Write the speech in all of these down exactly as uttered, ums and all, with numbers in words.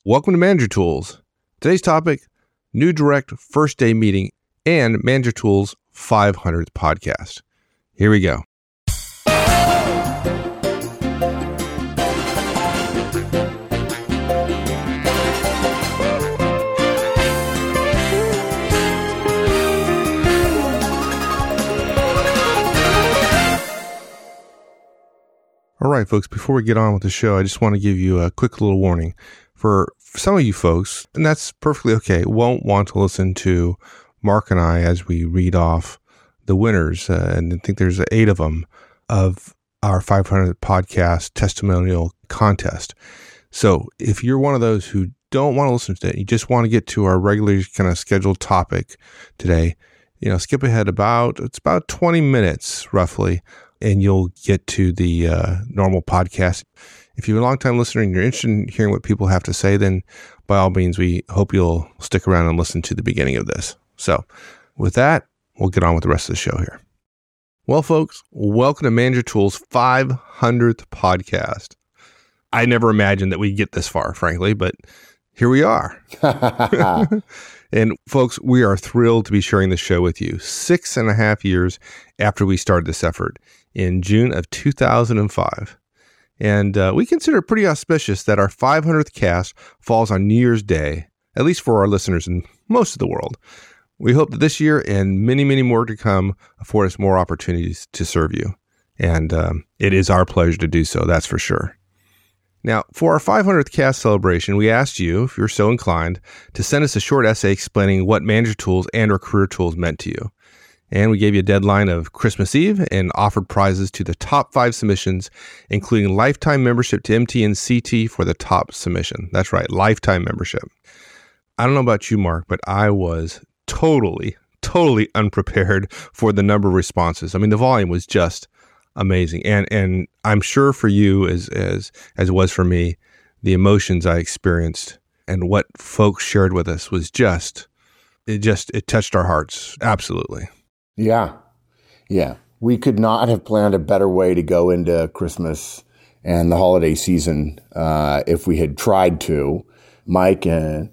Welcome to Manager Tools. Today's topic, New Direct First Day Meeting and Manager Tools five hundredth podcast. Here we go. All right, folks, before we get on with the show, I just want to give you a quick little warning. For some of you folks, and that's perfectly okay, won't want to listen to Mark and I as we read off the winners, uh, and I think there's eight of them, of our five hundredth podcast testimonial contest. So if you're one of those who don't want to listen to it, you just want to get to our regularly kind of scheduled topic today, you know, skip ahead about, it's about twenty minutes roughly, and you'll get to the uh, normal podcast. If you're a long-time listener and you're interested in hearing what people have to say, then by all means, we hope you'll stick around and listen to the beginning of this. So with that, we'll get on with the rest of the show here. Well, folks, welcome to Manager Tools five hundredth podcast. I never imagined that we'd get this far, frankly, but here we are. And folks, we are thrilled to be sharing this show with you six and a half years after we started this effort in June of two thousand five. And uh, we consider it pretty auspicious that our five hundredth cast falls on New Year's Day, at least for our listeners in most of the world. We hope that this year and many, many more to come afford us more opportunities to serve you. And um, it is our pleasure to do so, that's for sure. Now, for our five hundredth cast celebration, we asked you, if you're so inclined, to send us a short essay explaining what Manager Tools and or Career Tools meant to you. And we gave you a deadline of Christmas Eve and offered prizes to the top five submissions, including lifetime membership to M T and C T for the top submission. That's right, lifetime membership. I don't know about you, Mark, but I was totally, totally unprepared for the number of responses. I mean, the volume was just amazing. And and I'm sure for you, as as as it was for me, the emotions I experienced and what folks shared with us was just, it just, it touched our hearts. Absolutely. Yeah. Yeah. We could not have planned a better way to go into Christmas and the holiday season uh, if we had tried to. Mike and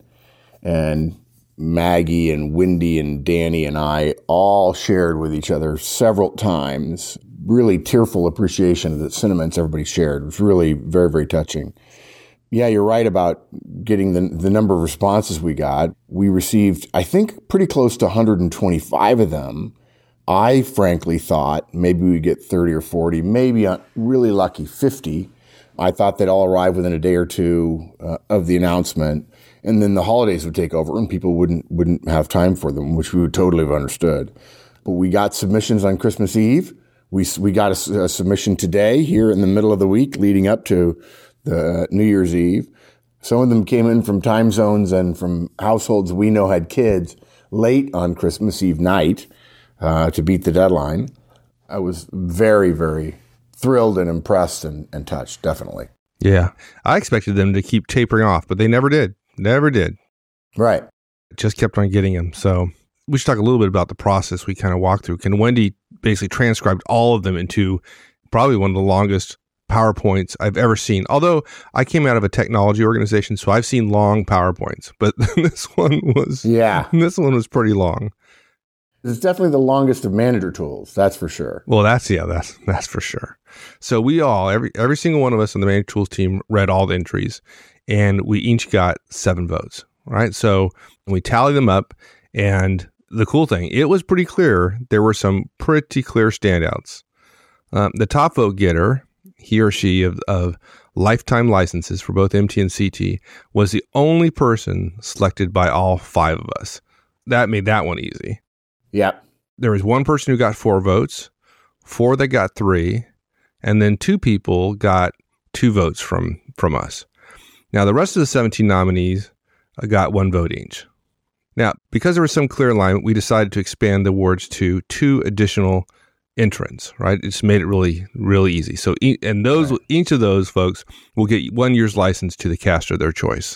and Maggie and Wendy and Danny and I all shared with each other several times, really tearful appreciation of the sentiments everybody shared. It was really very, very touching. Yeah, you're right about getting the the number of responses we got. We received, I think, pretty close to one hundred twenty-five of them. I frankly thought maybe we'd get thirty or forty, maybe really lucky fifty. I thought they'd all arrive within a day or two uh, of the announcement, and then the holidays would take over and people wouldn't wouldn't have time for them, which we would totally have understood. But we got submissions on Christmas Eve. We we got a, a submission today here in the middle of the week leading up to the New Year's Eve. Some of them came in from time zones and from households we know had kids late on Christmas Eve night uh, to beat the deadline. I was very, very thrilled and impressed and, and touched, definitely. Yeah. I expected them to keep tapering off, but they never did. Never did. Right. Just kept on getting them. So we should talk a little bit about the process we kind of walked through. Can Wendy basically transcribed all of them into probably one of the longest PowerPoints I've ever seen. Although I came out of a technology organization, so I've seen long PowerPoints, but this one was, yeah, this one was pretty long. It's definitely the longest of Manager Tools. That's for sure. Well, that's, yeah, that's, that's for sure. So we all, every, every single one of us on the Manager Tools team read all the entries, and we each got seven votes, right? So we tallied them up, and the cool thing, it was pretty clear. There were some pretty clear standouts. Um, the top vote getter, he or she of, of lifetime licenses for both M T and C T, was the only person selected by all five of us. That made that one easy. Yep. There was one person who got four votes, four that got three, and then two people got two votes from, from us. Now, the rest of the seventeen nominees got one vote each. Now, because there was some clear alignment, we decided to expand the awards to two additional entrants, right? It's made it really, really easy. So, e- and those, right. each of those folks will get one year's license to the caster of their choice.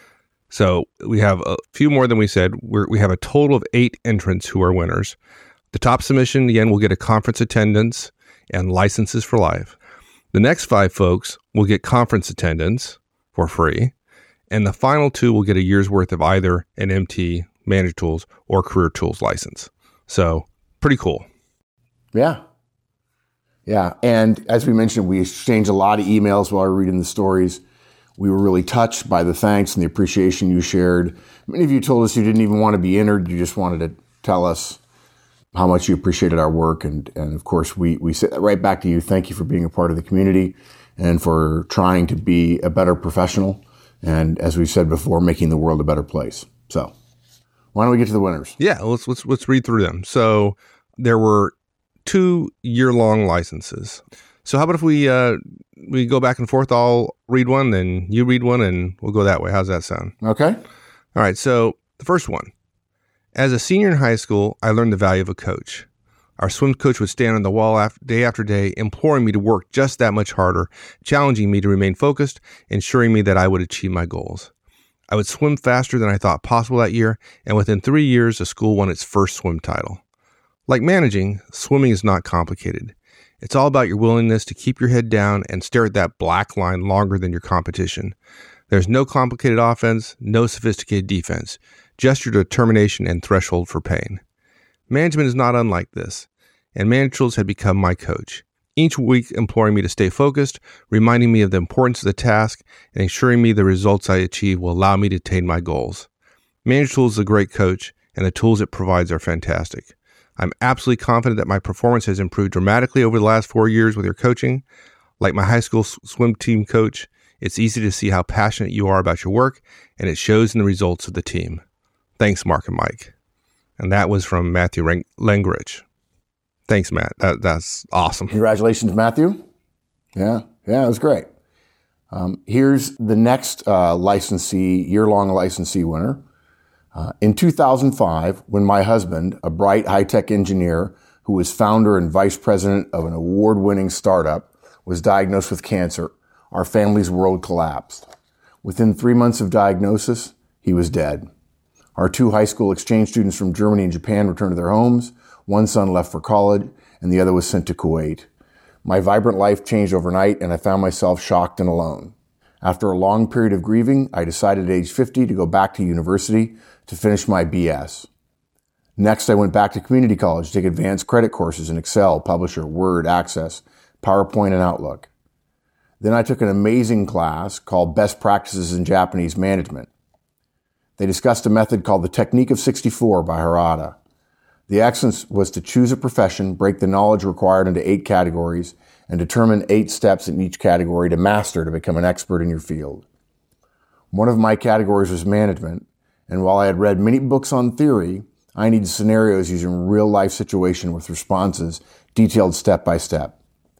So we have a few more than we said. We're, we have a total of eight entrants who are winners. The top submission, again, will get a conference attendance and licenses for life. The next five folks will get conference attendance for free. and the final two will get a year's worth of either an M T, Manager Tools, or Career Tools license. So pretty cool. Yeah. Yeah. And as we mentioned, we exchanged a lot of emails while we were reading the stories. We were really touched by the thanks and the appreciation you shared. Many of you told us you didn't even want to be entered. You just wanted to tell us how much you appreciated our work. And, and of course, we, we say that right back to you. Thank you for being a part of the community and for trying to be a better professional. And as we've said before, making the world a better place. So why don't we get to the winners? Yeah, let's let's let's read through them. So there were two year-long licenses. So how about if we uh, we go back and forth? I'll read one, then you read one, and we'll go that way. How's that sound? Okay. All right. So the first one. As a senior in high school, I learned the value of a coach. Our swim coach would stand on the wall after, day after day, imploring me to work just that much harder, challenging me to remain focused, ensuring me that I would achieve my goals. I would swim faster than I thought possible that year, and within three years, the school won its first swim title. Like managing, swimming is not complicated. It's all about your willingness to keep your head down and stare at that black line longer than your competition. There's no complicated offense, no sophisticated defense, just your determination and threshold for pain. Management is not unlike this, and Manager Tools had become my coach, each week imploring me to stay focused, reminding me of the importance of the task, and ensuring me the results I achieve will allow me to attain my goals. Manager Tools is a great coach, and the tools it provides are fantastic. I'm absolutely confident that my performance has improved dramatically over the last four years with your coaching. Like my high school swim team coach, it's easy to see how passionate you are about your work, and it shows in the results of the team. Thanks, Mark and Mike. And that was from Matthew Lengrich. Thanks, Matt. That, that's awesome. Congratulations, Matthew. Yeah, yeah, it was great. Um, here's the next uh, licensee, year-long licensee winner. Uh, in two thousand five, when my husband, a bright high-tech engineer who was founder and vice president of an award-winning startup, was diagnosed with cancer, our family's world collapsed. Within three months of diagnosis, he was dead. Our two high school exchange students from Germany and Japan returned to their homes. One son left for college, and the other was sent to Kuwait. My vibrant life changed overnight, and I found myself shocked and alone. After a long period of grieving, I decided at age fifty to go back to university to finish my B S. Next, I went back to community college to take advanced credit courses in Excel, Publisher, Word, Access, PowerPoint, and Outlook. Then I took an amazing class called Best Practices in Japanese Management. They discussed a method called the Technique of sixty-four by Harada. The essence was to choose a profession, break the knowledge required into eight categories, and determine eight steps in each category to master to become an expert in your field. One of my categories was management, and while I had read many books on theory, I needed scenarios using real-life situation with responses detailed step by step.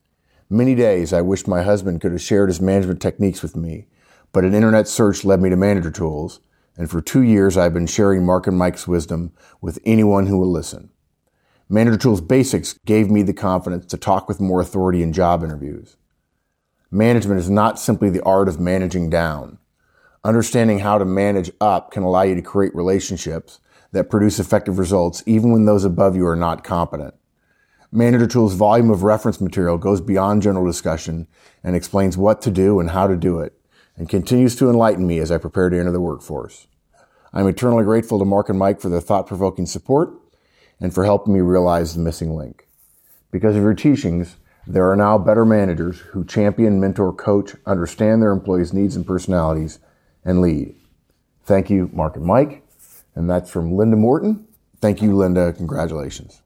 Many days I wished my husband could have shared his management techniques with me, but an internet search led me to Manager Tools, and for two years I've been sharing Mark and Mike's wisdom with anyone who will listen. Manager Tools Basics gave me the confidence to talk with more authority in job interviews. Management is not simply the art of managing down. Understanding how to manage up can allow you to create relationships that produce effective results even when those above you are not competent. Manager Tools' volume of reference material goes beyond general discussion and explains what to do and how to do it, and continues to enlighten me as I prepare to enter the workforce. I'm eternally grateful to Mark and Mike for their thought-provoking support and for helping me realize the missing link. Because of your teachings, there are now better managers who champion, mentor, coach, understand their employees' needs and personalities, and lead. Thank you, Mark and Mike. And that's from Linda Morton. Thank you, Linda. Congratulations.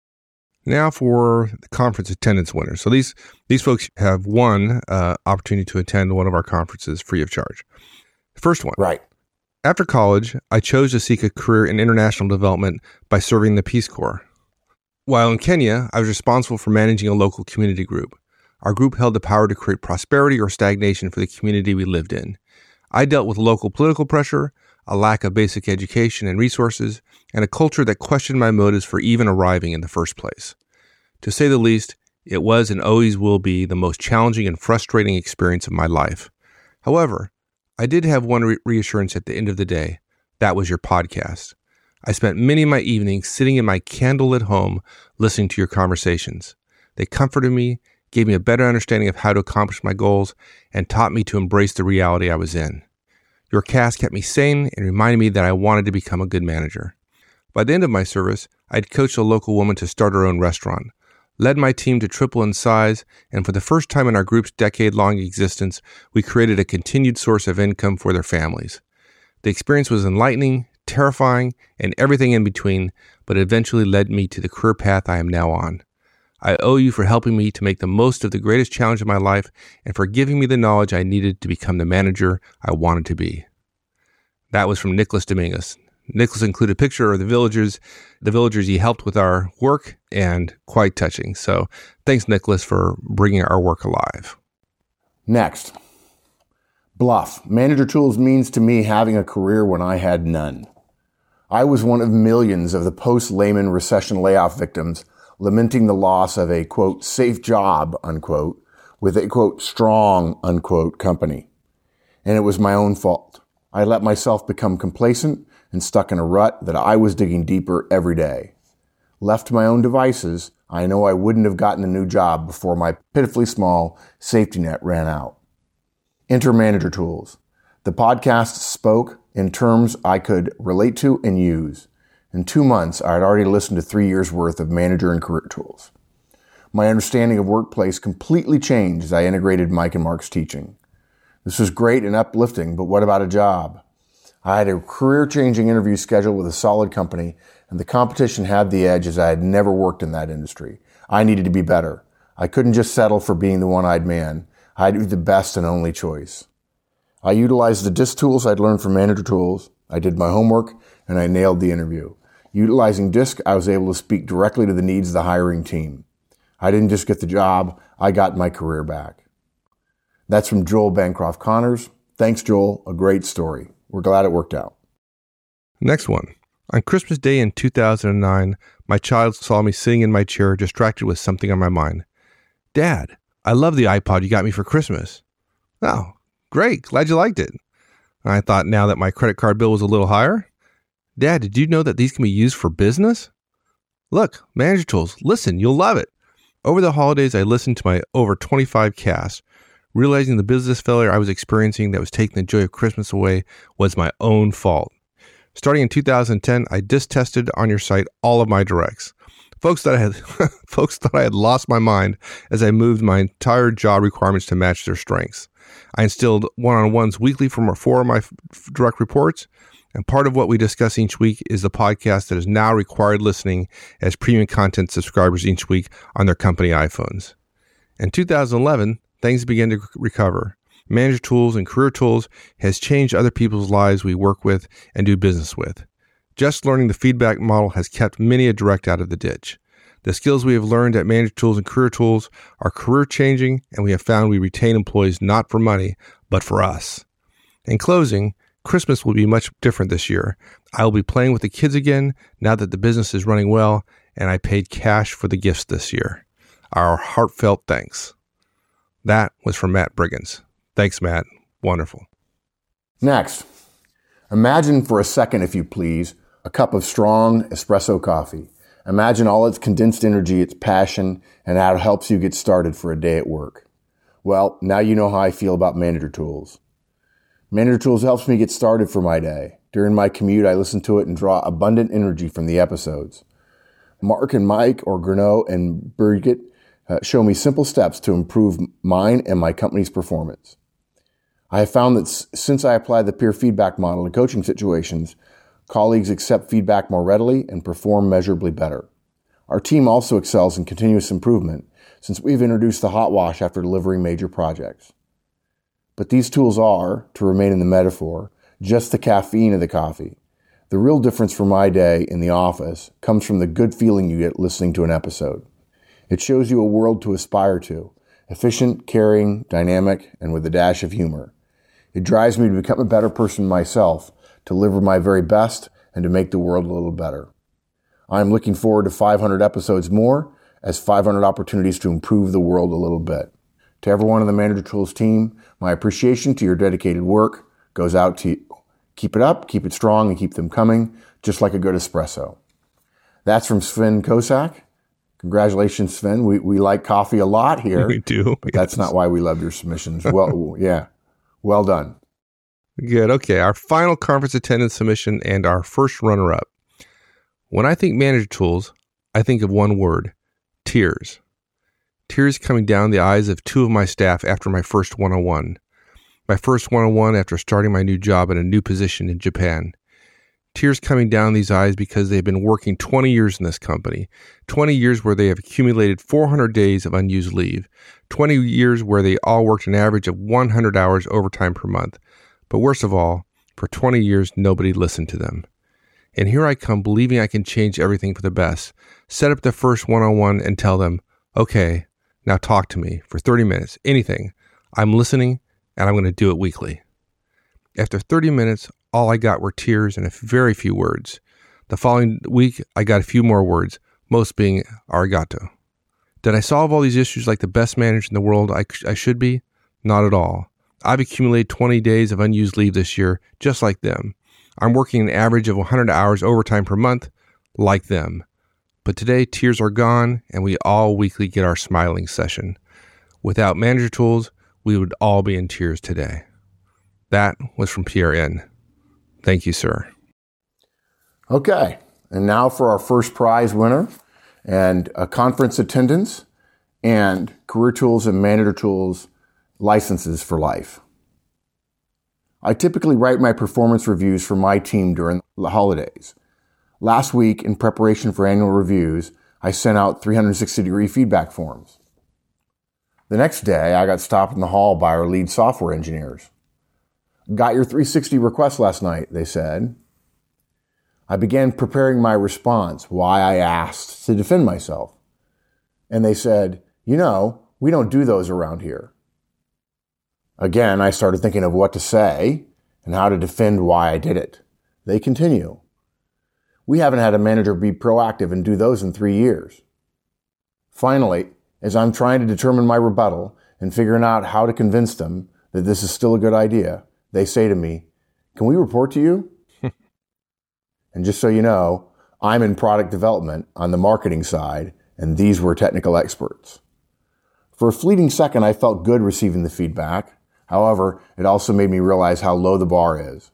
Now for the conference attendance winners. So these these folks have one uh, opportunity to attend one of our conferences free of charge. The first one. Right. After college, I chose to seek a career in international development by serving the Peace Corps. While in Kenya, I was responsible for managing a local community group. Our group held the power to create prosperity or stagnation for the community we lived in. I dealt with local political pressure, a lack of basic education and resources, and a culture that questioned my motives for even arriving in the first place. To say the least, it was and always will be the most challenging and frustrating experience of my life. However, I did have one re- reassurance at the end of the day. That was your podcast. I spent many of my evenings sitting in my candlelit home listening to your conversations. They comforted me, gave me a better understanding of how to accomplish my goals, and taught me to embrace the reality I was in. Your cast kept me sane and reminded me that I wanted to become a good manager. By the end of my service, I'd coached a local woman to start her own restaurant, led my team to triple in size, and for the first time in our group's decade-long existence, we created a continued source of income for their families. The experience was enlightening, terrifying, and everything in between, but it eventually led me to the career path I am now on. I owe you for helping me to make the most of the greatest challenge of my life and for giving me the knowledge I needed to become the manager I wanted to be. That was from Nicholas Dominguez. Nicholas included a picture of the villagers, the villagers he helped with our work, and quite touching. So thanks, Nicholas, for bringing our work alive. Next, bluff. Manager tools means to me having a career when I had none. I was one of millions of the post-Lehman recession layoff victims lamenting the loss of a, quote, safe job, unquote, with a, quote, strong, unquote, company. And it was my own fault. I let myself become complacent and stuck in a rut that I was digging deeper every day. Left to my own devices, I know I wouldn't have gotten a new job before my pitifully small safety net ran out. Enter Manager Tools. The podcast spoke in terms I could relate to and use. In two months, I had already listened to three years' worth of manager and career tools. My understanding of workplace completely changed as I integrated Mike and Mark's teaching. This was great and uplifting, but what about a job? I had a career-changing interview scheduled with a solid company, and the competition had the edge as I had never worked in that industry. I needed to be better. I couldn't just settle for being the one-eyed man. I had to be the best and only choice. I utilized the DISC tools I'd learned from Manager Tools. I did my homework, and I nailed the interview. Utilizing DISC, I was able to speak directly to the needs of the hiring team. I didn't just get the job, I got my career back. That's from Joel Bancroft Connors. Thanks, Joel. A great story. We're glad it worked out. Next one. On Christmas Day in two thousand nine, my child saw me sitting in my chair, distracted with something on my mind. Dad, I love the iPod you got me for Christmas. Oh, great. Glad you liked it. I thought now that my credit card bill was a little higher. Dad, did you know that these can be used for business? Look, Manager Tools, listen, you'll love it. Over the holidays, I listened to my over twenty-five casts, realizing the business failure I was experiencing that was taking the joy of Christmas away was my own fault. Starting in two thousand ten, I disc tested on your site all of my directs. Folks thought I had, folks thought I had lost my mind as I moved my entire job requirements to match their strengths. I instilled one-on-ones weekly from four of my f- direct reports, and part of what we discuss each week is the podcast that is now required listening as premium content subscribers each week on their company iPhones. In two thousand eleven, things began to recover. Manager Tools and Career Tools has changed other people's lives we work with and do business with. Just learning the feedback model has kept many a direct out of the ditch. The skills we have learned at Manager Tools and Career Tools are career-changing, and we have found we retain employees not for money, but for us. In closing, Christmas will be much different this year. I will be playing with the kids again now that the business is running well, and I paid cash for the gifts this year. Our heartfelt thanks. That was from Matt Briggins. Thanks, Matt. Wonderful. Next, imagine for a second, if you please, a cup of strong espresso coffee. Imagine all its condensed energy, its passion, and how it helps you get started for a day at work. Well, now you know how I feel about Manager Tools. Manager Tools helps me get started for my day. During my commute, I listen to it and draw abundant energy from the episodes. Mark and Mike, or Gernot and Birgit, uh, show me simple steps to improve mine and my company's performance. I have found that s- since I apply the peer feedback model to coaching situations, colleagues accept feedback more readily and perform measurably better. Our team also excels in continuous improvement since we've introduced the hot wash after delivering major projects. But these tools are, to remain in the metaphor, just the caffeine of the coffee. The real difference for my day in the office comes from the good feeling you get listening to an episode. It shows you a world to aspire to, efficient, caring, dynamic, and with a dash of humor. It drives me to become a better person myself, to deliver my very best, and to make the world a little better. I'm looking forward to five hundred episodes more, as five hundred opportunities to improve the world a little bit. To everyone on the Manager Tools team, my appreciation to your dedicated work goes out to you. Keep it up, keep it strong, and keep them coming, just like a good espresso. That's from Sven Kosak. Congratulations, Sven. We we like coffee a lot here. We do. But yes. That's not why we love your submissions. Well, yeah. Well done. Good. Okay. Our final conference attendance submission and our first runner-up. When I think manager tools, I think of one word, tears. Tears coming down the eyes of two of my staff after my first one-on-one. My first one-on-one after starting my new job in a new position in Japan. Tears coming down these eyes because they've been working twenty years in this company. twenty years where they have accumulated four hundred days of unused leave. twenty years where they all worked an average of one hundred hours overtime per month. But worst of all, for twenty years, nobody listened to them. And here I come believing I can change everything for the best. Set up the first one-on-one and tell them, okay, now talk to me for thirty minutes, anything. I'm listening and I'm going to do it weekly. After thirty minutes, all I got were tears and a very few words. The following week, I got a few more words, most being arigato. Did I solve all these issues like the best manager in the world I, I should be? Not at all. I've accumulated twenty days of unused leave this year, just like them. I'm working an average of one hundred hours overtime per month, like them. But today, tears are gone, and we all weekly get our smiling session. Without manager tools, we would all be in tears today. That was from Pierre N. Thank you, sir. Okay, and now for our first prize winner, and a conference attendance, and Career Tools and Manager Tools licenses for life. I typically write my performance reviews for my team during the holidays. Last week, in preparation for annual reviews, I sent out three hundred sixty degree feedback forms. The next day, I got stopped in the hall by our lead software engineers. Got your three sixty request last night, they said. I began preparing my response, why I asked to defend myself. And they said, you know, we don't do those around here. Again, I started thinking of what to say and how to defend why I did it. They continue. We haven't had a manager be proactive and do those in three years. Finally, as I'm trying to determine my rebuttal and figuring out how to convince them that this is still a good idea, they say to me, can we report to you? And just so you know, I'm in product development on the marketing side, and these were technical experts. For a fleeting second, I felt good receiving the feedback. However, it also made me realize how low the bar is.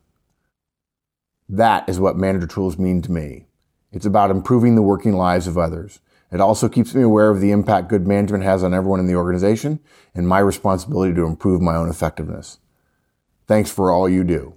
That is what manager tools mean to me. It's about improving the working lives of others. It also keeps me aware of the impact good management has on everyone in the organization and my responsibility to improve my own effectiveness. Thanks for all you do.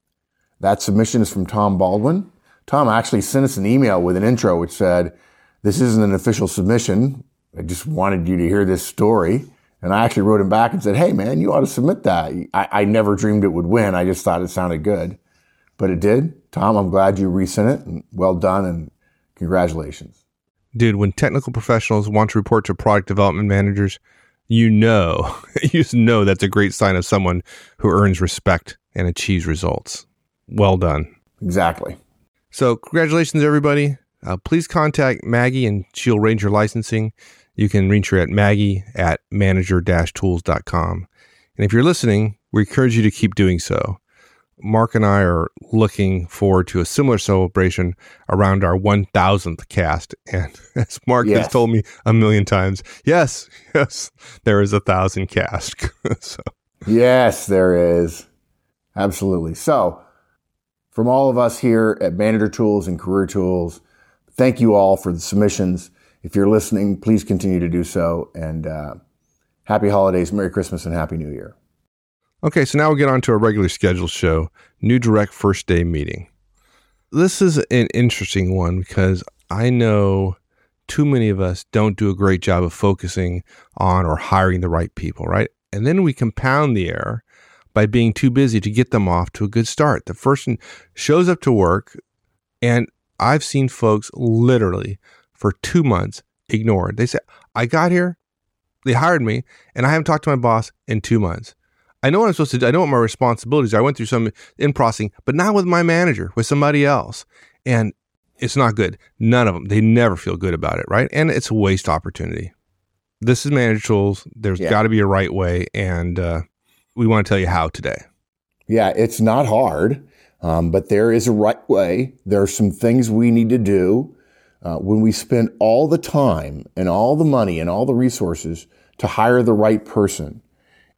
That submission is from Tom Baldwin. Tom actually sent us an email with an intro which said, this isn't an official submission. I just wanted you to hear this story. And I actually wrote him back and said, hey, man, you ought to submit that. I, I never dreamed it would win. I just thought it sounded good. But it did. Tom, I'm glad you resent it. And well done and congratulations. Dude, when technical professionals want to report to product development managers, you know, you just know that's a great sign of someone who earns respect and achieves results. Well done. Exactly. So congratulations, everybody. Uh, please contact Maggie and she'll arrange your licensing. You can reach her at Maggie at manager dash tools dot com. And if you're listening, we encourage you to keep doing so. Mark and I are looking forward to a similar celebration around our one thousandth cast. And as Mark yes. has told me a million times, yes, yes, there is a thousand cast. so. Yes, there is. Absolutely. So from all of us here at Manager Tools and Career Tools, thank you all for the submissions. If you're listening, please continue to do so. And uh, happy holidays, Merry Christmas, and Happy New Year. Okay, so now we'll get on to our regular scheduled show, New Direct First Day Meeting. This is an interesting one because I know too many of us don't do a great job of focusing on or hiring the right people, right? And then we compound the error by being too busy to get them off to a good start. The person shows up to work, and I've seen folks literally for two months ignored. They say, I got here, they hired me, and I haven't talked to my boss in two months. I know what I'm supposed to do. I know what my responsibilities are. I went through some in processing, but not with my manager, with somebody else. And it's not good. None of them. They never feel good about it, right? And it's a waste opportunity. This is Manager Tools. There's yeah. got to be a right way. And uh, we want to tell you how today. Yeah, it's not hard, um, but there is a right way. There are some things we need to do uh, when we spend all the time and all the money and all the resources to hire the right person.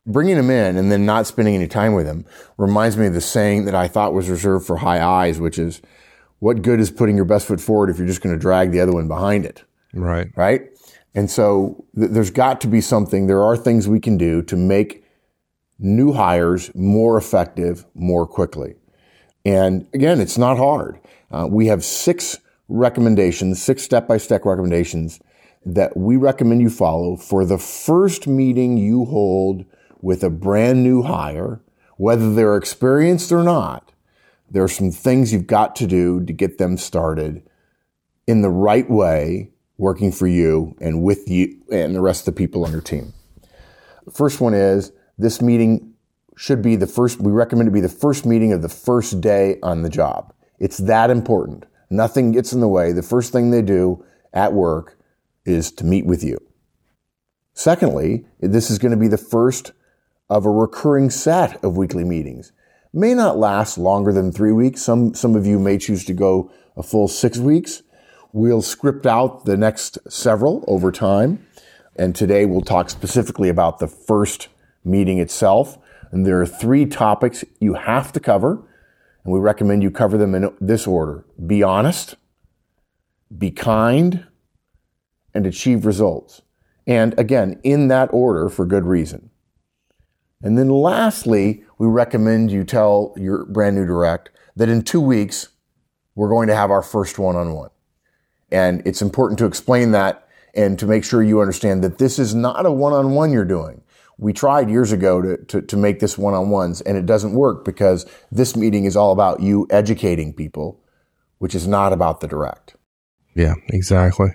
bringing them in and then not spending any time with them reminds me of the saying that I thought was reserved for high eyes, which is, what good is putting your best foot forward if you're just going to drag the other one behind it? Right. Right? And so th- there's got to be something, there are things we can do to make new hires more effective more quickly. And again, it's not hard. Uh, we have six recommendations, six step-by-step recommendations that we recommend you follow for the first meeting you hold with a brand new hire, whether they're experienced or not. There are some things you've got to do to get them started in the right way, working for you and with you and the rest of the people on your team. The first one is, this meeting should be the first, we recommend it be the first meeting of the first day on the job. It's that important. Nothing gets in the way. The first thing they do at work is to meet with you. Secondly, this is going to be the first of a recurring set of weekly meetings. May not last longer than three weeks. Some, some of you may choose to go a full six weeks. We'll script out the next several over time. And today we'll talk specifically about the first meeting itself. And there are three topics you have to cover. And we recommend you cover them in this order. Be honest, be kind, and achieve results. And again, in that order for good reason. And then lastly, we recommend you tell your brand new direct that in two weeks, we're going to have our first one-on-one. And it's important to explain that and to make sure you understand that this is not a one-on-one you're doing. We tried years ago to, to, to make this one-on-ones, and it doesn't work because this meeting is all about you educating people, which is not about the direct. Yeah, exactly.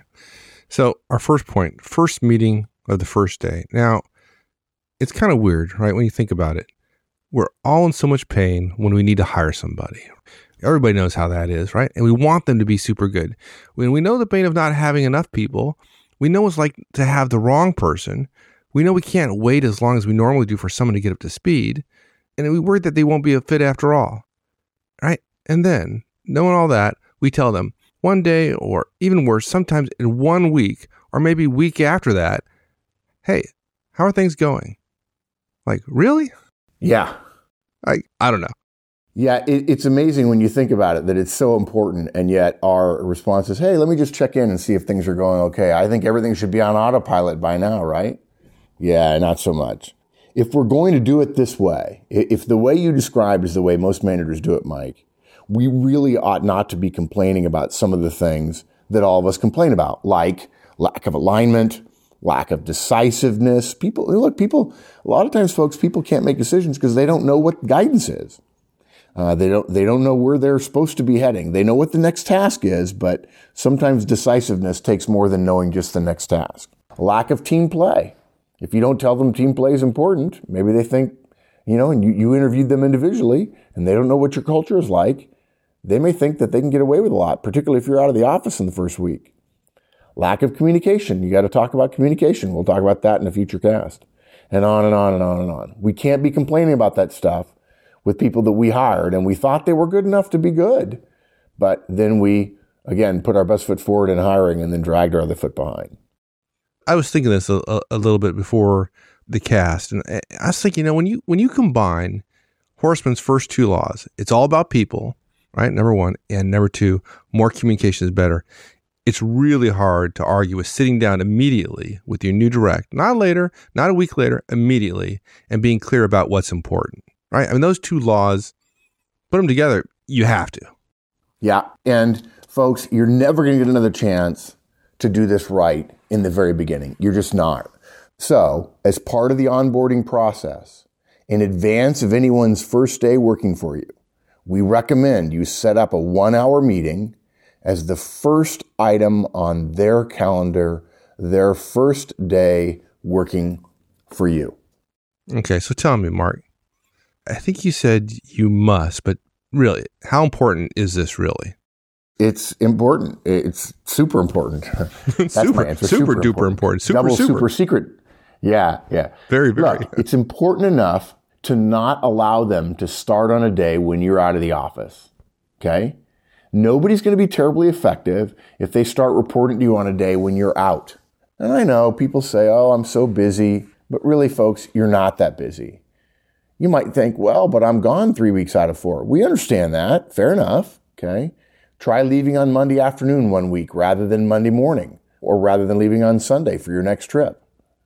So our first point, first meeting of the first day. Now, it's kind of weird, right? When you think about it, we're all in so much pain when we need to hire somebody. Everybody knows how that is, right? And we want them to be super good. When we know the pain of not having enough people, we know it's like to have the wrong person. We know we can't wait as long as we normally do for someone to get up to speed. And we worry that they won't be a fit after all, right? And then, knowing all that, we tell them one day, or even worse, sometimes in one week, or maybe week after that, hey, how are things going? Like, really? Yeah. I, I don't know. Yeah, it, it's amazing when you think about it that it's so important, and yet our response is, hey, let me just check in and see if things are going okay. I think everything should be on autopilot by now, right? Yeah, not so much. If we're going to do it this way, if the way you described is the way most managers do it, Mike, we really ought not to be complaining about some of the things that all of us complain about, like lack of alignment, lack of decisiveness. People, look, people, a lot of times, folks, people can't make decisions because they don't know what guidance is. Uh, they don't, they don't know where they're supposed to be heading. They know what the next task is, but sometimes decisiveness takes more than knowing just the next task. Lack of team play. If you don't tell them team play is important, maybe they think, you know, and you, you interviewed them individually and they don't know what your culture is like. They may think that they can get away with a lot, particularly if you're out of the office in the first week. Lack of communication. You got to talk about communication. We'll talk about that in a future cast. And on and on and on and on. We can't be complaining about that stuff with people that we hired and we thought they were good enough to be good. But then we, again, put our best foot forward in hiring and then dragged our other foot behind. I was thinking this a, a little bit before the cast. And I was thinking, you know, when you, when you combine Horstman's first two laws, it's all about people, right? Number one. And number two, more communication is better. It's really hard to argue with sitting down immediately with your new direct, not later, not a week later, immediately, and being clear about what's important, right? I mean, those two laws, put them together, you have to. Yeah. And folks, you're never going to get another chance to do this right in the very beginning. You're just not. So as part of the onboarding process, in advance of anyone's first day working for you, we recommend you set up a one-hour meeting as the first item on their calendar, their first day working for you. Okay, so tell me, Mark, I think you said you must, but really, how important is this really? It's important. It's super important. That's super, my answer. Super, super duper important. important. Super, Double super. super secret. Yeah, yeah. Very, very. Look, it's important enough to not allow them to start on a day when you're out of the office. Okay? Nobody's going to be terribly effective if they start reporting to you on a day when you're out. And I know people say, oh, I'm so busy. But really, folks, you're not that busy. You might think, well, but I'm gone three weeks out of four. We understand that. Fair enough. Okay. Try leaving on Monday afternoon one week rather than Monday morning, or rather than leaving on Sunday for your next trip.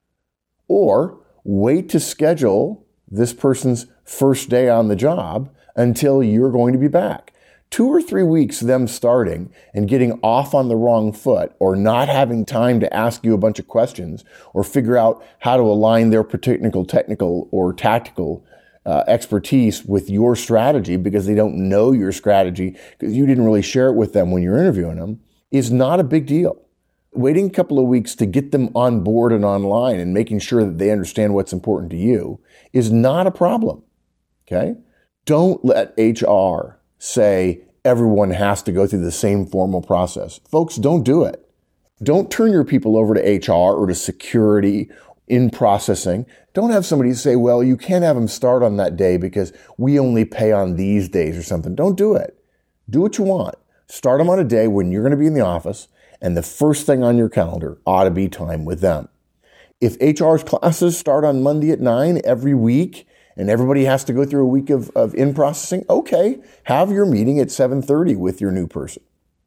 Or wait to schedule this person's first day on the job until you're going to be back. Two or three weeks them starting and getting off on the wrong foot, or not having time to ask you a bunch of questions or figure out how to align their particular technical or tactical uh, expertise with your strategy because they don't know your strategy because you didn't really share it with them when you're interviewing them, is not a big deal. Waiting a couple of weeks to get them on board and online and making sure that they understand what's important to you is not a problem. Okay? Don't let H R say everyone has to go through the same formal process. Folks, don't do it. Don't turn your people over to H R or to security in processing. Don't have somebody say, well, you can't have them start on that day because we only pay on these days or something. Don't do it. Do what you want. Start them on a day when you're going to be in the office, and the first thing on your calendar ought to be time with them. If H R's classes start on Monday at nine every week, and everybody has to go through a week of, of in-processing, okay, have your meeting at seven thirty with your new person.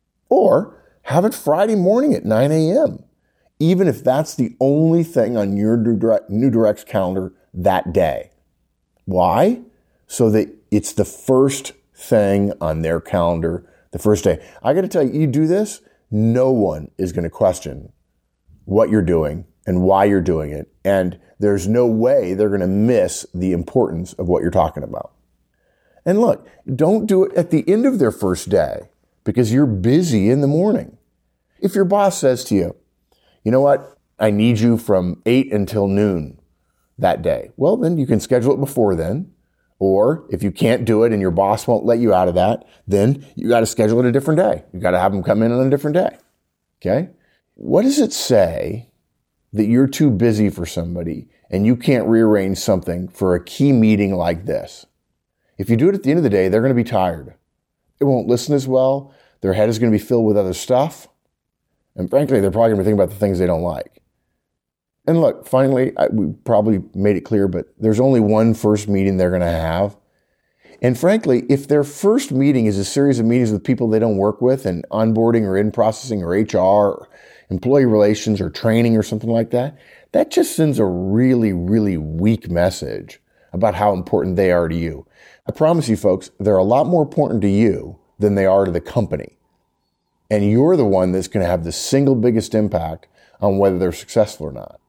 Or have it Friday morning at nine a.m., even if that's the only thing on your New Direct, New Direct's calendar that day. Why? So that it's the first thing on their calendar the first day. I got to tell you, you do this, no one is going to question what you're doing and why you're doing it. And there's no way they're going to miss the importance of what you're talking about. And look, don't do it at the end of their first day because you're busy in the morning. If your boss says to you, you know what, I need you from eight until noon that day. Well, then you can schedule it before then. Or if you can't do it and your boss won't let you out of that, then you got to schedule it a different day. You got to have them come in on a different day. Okay? What does it say that you're too busy for somebody and you can't rearrange something for a key meeting like this? If you do it at the end of the day, they're going to be tired. They won't listen as well. Their head is going to be filled with other stuff. And frankly, they're probably going to be thinking about the things they don't like. And look, finally, I, we probably made it clear, but there's only one first meeting they're going to have. And frankly, if their first meeting is a series of meetings with people they don't work with and onboarding or in processing or H R or employee relations or training or something like that, that just sends a really, really weak message about how important they are to you. I promise you, folks, they're a lot more important to you than they are to the company. And you're the one that's going to have the single biggest impact on whether they're successful or not.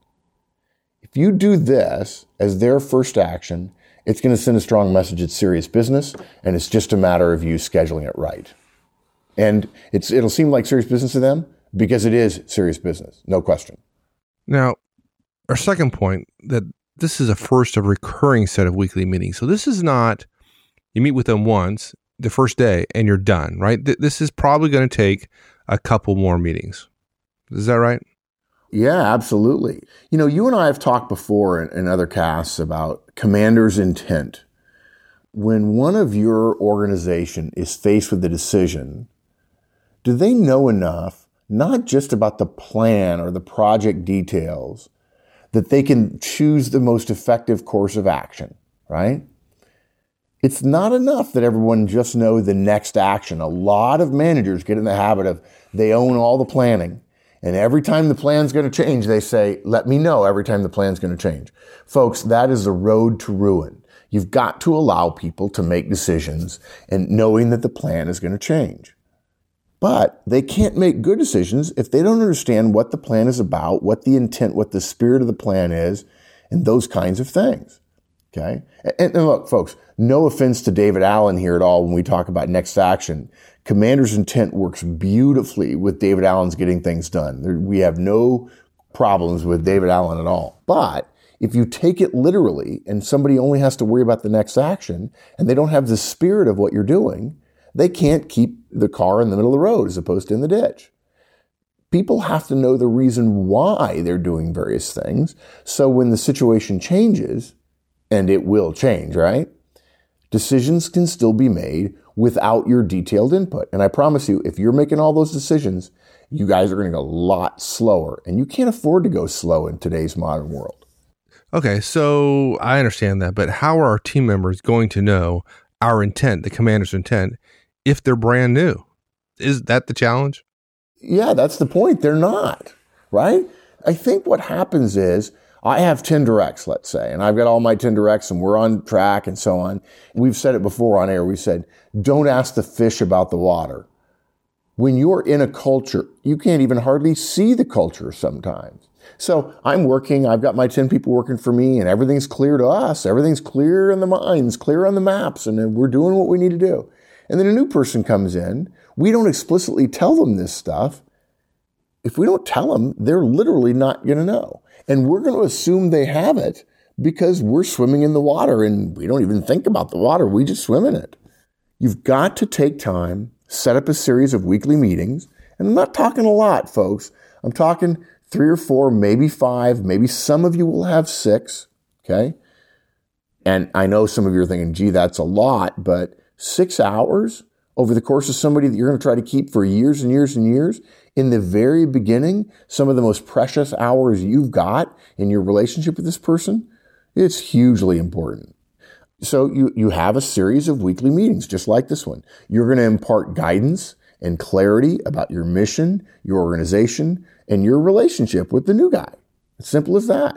If you do this as their first action, it's going to send a strong message it's serious business, and it's just a matter of you scheduling it right. And it's it'll seem like serious business to them because it is serious business, no question. Now, our second point, that this is a first of recurring set of weekly meetings. So this is not, you meet with them once, the first day, and you're done, right? Th- this is probably going to take a couple more meetings. Is that right? Yeah, absolutely. You know, you and I have talked before in, in other casts about commander's intent. When one of your organization is faced with a decision, do they know enough, not just about the plan or the project details, that they can choose the most effective course of action, right? It's not enough that everyone just know the next action. A lot of managers get in the habit of they own all the planning. And every time the plan's going to change, they say, let me know every time the plan's going to change. Folks, that is the road to ruin. You've got to allow people to make decisions and knowing that the plan is going to change. But they can't make good decisions if they don't understand what the plan is about, what the intent, what the spirit of the plan is, and those kinds of things. Okay? And, and look, folks, no offense to David Allen here at all when we talk about next action. Commander's intent works beautifully with David Allen's getting things done. There, we have no problems with David Allen at all. But if you take it literally and somebody only has to worry about the next action and they don't have the spirit of what you're doing, they can't keep the car in the middle of the road as opposed to in the ditch. People have to know the reason why they're doing various things. So when the situation changes, and it will change, right? Decisions can still be made without your detailed input. And I promise you, if you're making all those decisions, you guys are going to go a lot slower. And you can't afford to go slow in today's modern world. Okay, so I understand that, but how are our team members going to know our intent, the commander's intent, if they're brand new? Is that the challenge? Yeah, that's the point. They're not, right? I think what happens is I have ten directs, let's say, and I've got all my ten directs and we're on track and so on. We've said it before on air. We said, don't ask the fish about the water. When you're in a culture, you can't even hardly see the culture sometimes. So I'm working, I've got my ten people working for me and everything's clear to us. Everything's clear in the minds, clear on the maps, and we're doing what we need to do. And then a new person comes in. We don't explicitly tell them this stuff. If we don't tell them, they're literally not going to know. And we're going to assume they have it because we're swimming in the water and we don't even think about the water. We just swim in it. You've got to take time, set up a series of weekly meetings. And I'm not talking a lot, folks. I'm talking three or four, maybe five, maybe some of you will have six. Okay. And I know some of you are thinking, gee, that's a lot, but six hours over the course of somebody that you're going to try to keep for years and years and years, in the very beginning, some of the most precious hours you've got in your relationship with this person, it's hugely important. So you, you have a series of weekly meetings, just like this one. You're going to impart guidance and clarity about your mission, your organization, and your relationship with the new guy. It's simple as that.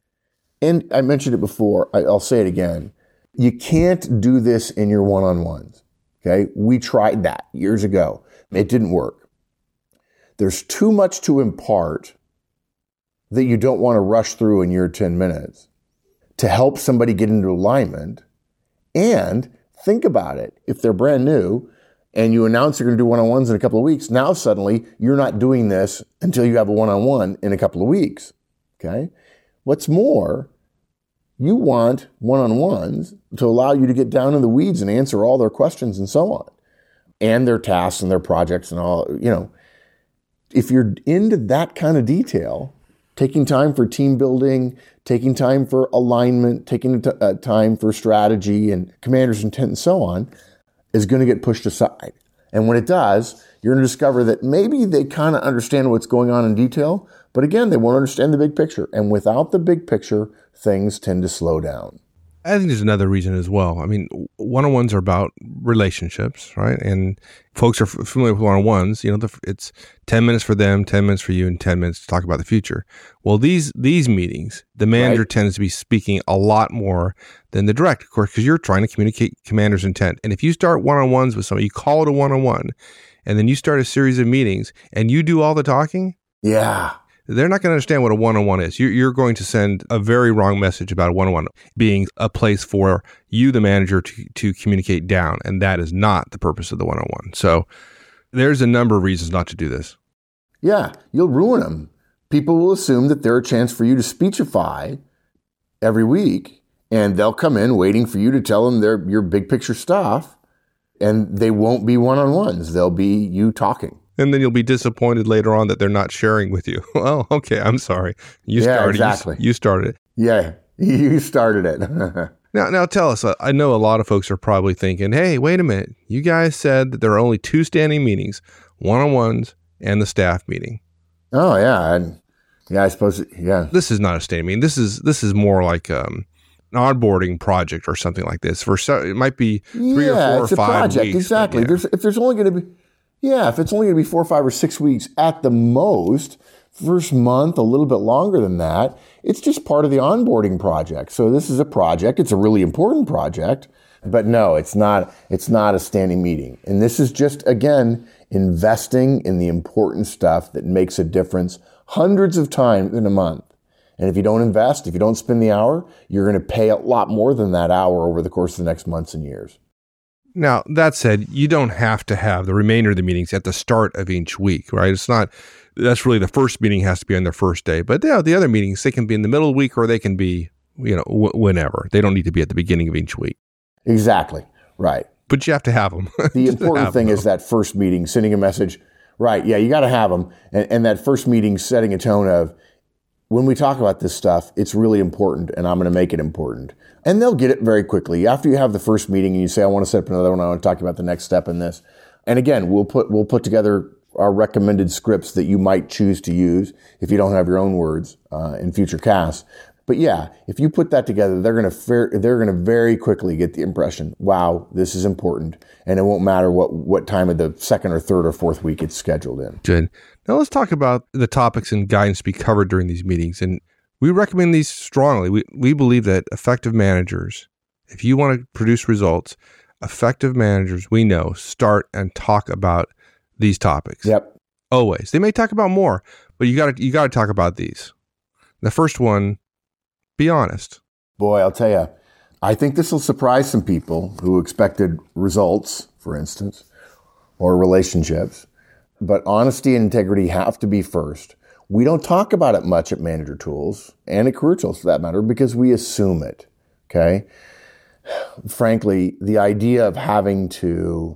And I mentioned it before, I'll say it again. You can't do this in your one-on-ones. Okay, we tried that years ago. It didn't work. There's too much to impart that you don't want to rush through in your ten minutes to help somebody get into alignment. And think about it. If they're brand new and you announce you're going to do one-on-ones in a couple of weeks, now suddenly you're not doing this until you have a one-on-one in a couple of weeks. Okay. What's more, you want one-on-ones to allow you to get down in the weeds and answer all their questions and so on, and their tasks and their projects and all, you know. If you're into that kind of detail, taking time for team building, taking time for alignment, taking t- uh, time for strategy and commander's intent and so on, is going to get pushed aside. And when it does, you're going to discover that maybe they kind of understand what's going on in detail, but again, they won't understand the big picture. And without the big picture, things tend to slow down. I think there's another reason as well. I mean, one-on-ones are about relationships, right? And folks are f- familiar with one-on-ones. You know, the, it's ten minutes for them, ten minutes for you, and ten minutes to talk about the future. Well, these these meetings, the manager right. tends to be speaking a lot more than the direct, of course, because you're trying to communicate commander's intent. And if you start one-on-ones with somebody, you call it a one-on-one, and then you start a series of meetings, and you do all the talking. Yeah. They're not going to understand what a one-on-one is. You're, you're going to send a very wrong message about a one-on-one being a place for you, the manager, to, to communicate down. And that is not the purpose of the one-on-one. So there's a number of reasons not to do this. Yeah, you'll ruin them. People will assume that they're a chance for you to speechify every week, and they'll come in waiting for you to tell them their your big picture stuff, and they won't be one-on-ones. They'll be you talking. And then you'll be disappointed later on that they're not sharing with you. Well, okay, I'm sorry. You yeah, started exactly. You, you started it. Yeah, you started it. now, now tell us, I know a lot of folks are probably thinking, hey, wait a minute. You guys said that there are only two standing meetings, one-on-ones and the staff meeting. Oh, yeah. And yeah, I suppose, yeah. This is not a standing meeting. This is this is more like um, an onboarding project or something like this. For so, It might be three yeah, or four it's or a five project. weeks. Exactly. Yeah. There's, if there's only going to be... Yeah, if it's only going to be four, five, or six weeks at the most, first month, a little bit longer than that, it's just part of the onboarding project. So this is a project. It's a really important project, but no, it's not, it's not a standing meeting. And this is just, again, investing in the important stuff that makes a difference hundreds of times in a month. And if you don't invest, if you don't spend the hour, you're going to pay a lot more than that hour over the course of the next months and years. Now, that said, you don't have to have the remainder of the meetings at the start of each week, right? It's not, that's really the first meeting has to be on their first day. But you know, the other meetings, they can be in the middle of the week or they can be, you know, w- whenever. They don't need to be at the beginning of each week. Exactly. Right. But you have to have them. The important thing them. is that first meeting, sending a message. Right. Yeah, you got to have them. And, and that first meeting setting a tone of, when we talk about this stuff, it's really important and I'm going to make it important. And they'll get it very quickly. After you have the first meeting and you say, I want to set up another one, I want to talk about the next step in this. And again, we'll put, we'll put together our recommended scripts that you might choose to use if you don't have your own words uh, in future casts. But yeah, if you put that together, they're going to they're going to very quickly get the impression, wow, this is important. And it won't matter what, what time of the second or third or fourth week it's scheduled in. Good. Now let's talk about the topics and guidance to be covered during these meetings. And we recommend these strongly. We, we believe that effective managers, if you want to produce results, effective managers, we know, start and talk about these topics. Yep. Always. They may talk about more, but you got to you got to talk about these. The first one, be honest. Boy, I'll tell you, I think this will surprise some people who expected results, for instance, or relationships. But honesty and integrity have to be first. We don't talk about it much at Manager Tools and at Career Tools for that matter because we assume it. Okay. Frankly, the idea of having to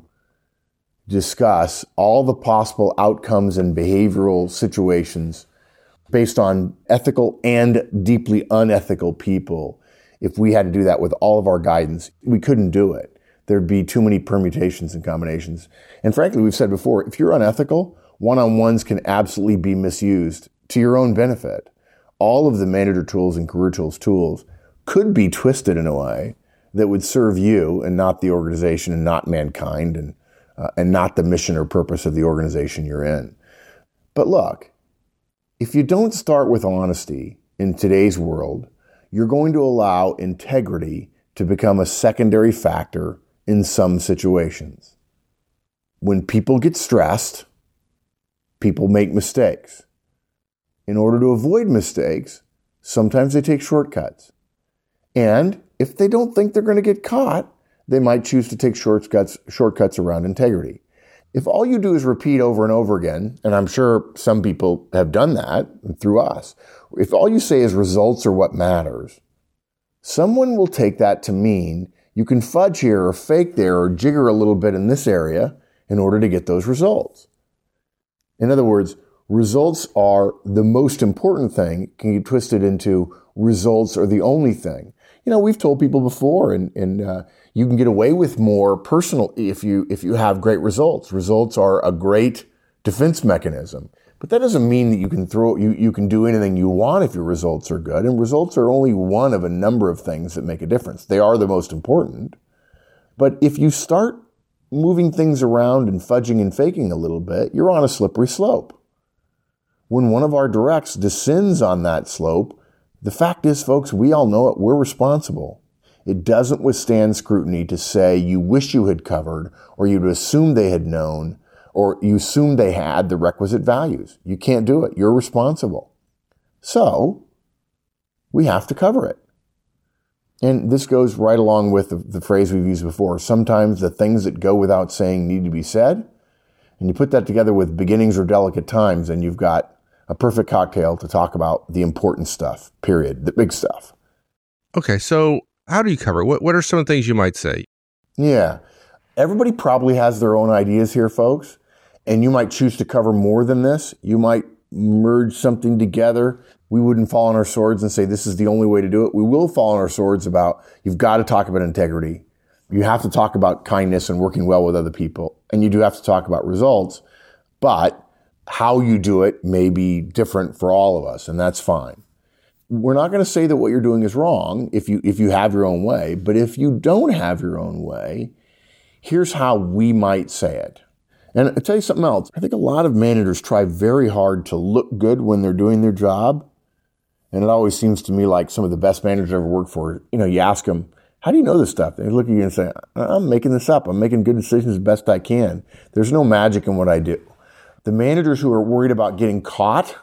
discuss all the possible outcomes and behavioral situations based on ethical and deeply unethical people, if we had to do that with all of our guidance, we couldn't do it. There'd be too many permutations and combinations. And frankly, we've said before, if you're unethical, one-on-ones can absolutely be misused to your own benefit. All of the Manager Tools and Career Tools tools could be twisted in a way that would serve you and not the organization and not mankind and uh, and not the mission or purpose of the organization you're in. But look, if you don't start with honesty in today's world, you're going to allow integrity to become a secondary factor in some situations. When people get stressed, people make mistakes. In order to avoid mistakes, sometimes they take shortcuts. And if they don't think they're going to get caught, they might choose to take shortcuts, shortcuts around integrity. If all you do is repeat over and over again, and I'm sure some people have done that through us, if all you say is results are what matters, someone will take that to mean you can fudge here or fake there or jigger a little bit in this area in order to get those results. In other words, results are the most important thing. It can get twisted into results are the only thing. You know, we've told people before, and, and uh, you can get away with more personal if you if you have great results. Results are a great defense mechanism, but that doesn't mean that you can throw you you can do anything you want if your results are good. And results are only one of a number of things that make a difference. They are the most important, but if you start moving things around and fudging and faking a little bit, you're on a slippery slope. When one of our directs descends on that slope, the fact is, folks, we all know it. We're responsible. It doesn't withstand scrutiny to say you wish you had covered, or you'd assume they had known, or you assumed they had the requisite values. You can't do it. You're responsible. So we have to cover it. And this goes right along with the, the phrase we've used before. Sometimes the things that go without saying need to be said. And you put that together with beginnings or delicate times, and you've got a perfect cocktail to talk about the important stuff, period, the big stuff. Okay, so how do you cover it? What, what are some of the things you might say? Yeah, everybody probably has their own ideas here, folks, and you might choose to cover more than this. You might merge something together. We wouldn't fall on our swords and say this is the only way to do it. We will fall on our swords about you've got to talk about integrity. You have to talk about kindness and working well with other people, and you do have to talk about results, but how you do it may be different for all of us, and that's fine. We're not going to say that what you're doing is wrong if you if you have your own way, but if you don't have your own way, here's how we might say it. And I'll tell you something else. I think a lot of managers try very hard to look good when they're doing their job, and it always seems to me like some of the best managers I've ever worked for, you know, you ask them, how do you know this stuff? They look at you and say, I'm making this up. I'm making good decisions as best I can. There's no magic in what I do. The managers who are worried about getting caught,